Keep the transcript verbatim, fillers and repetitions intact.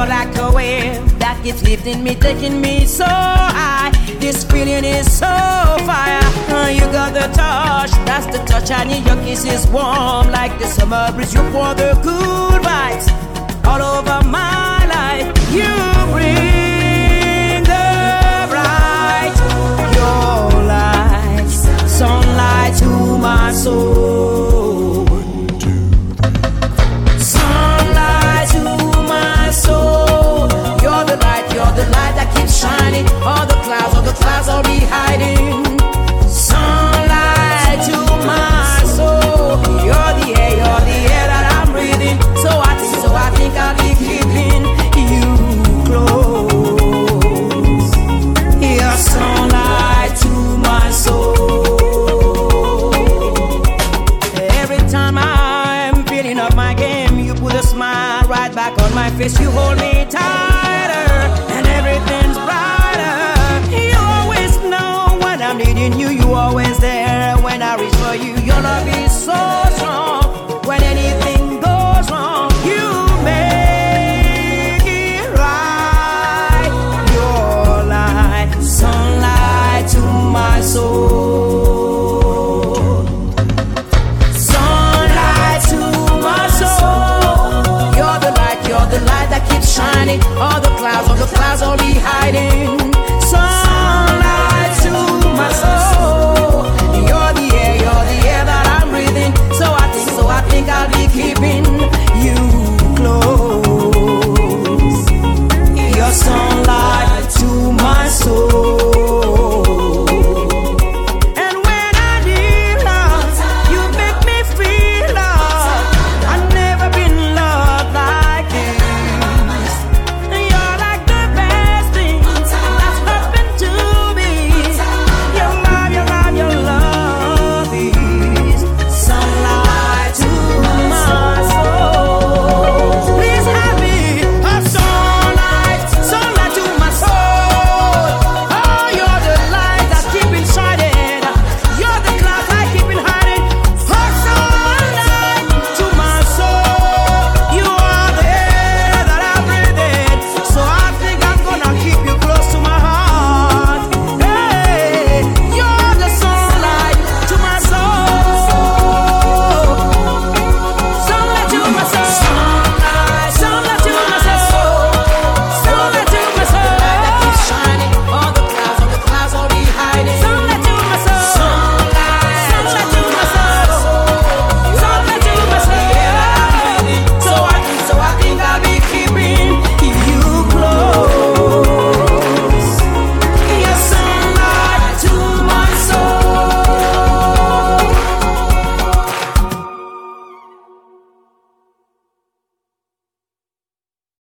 You're like a wave that keeps lifting me, taking me so high. This feeling is so fire. Uh, you got the touch, that's the touch I need. Your kiss is warm like the summer breeze. You pour the good vibes all over my life. You bring the bright, your light, sunlight to my soul. Sunlight to my soul. You're the light, you're the light that keeps shining. All the clouds, all the clouds are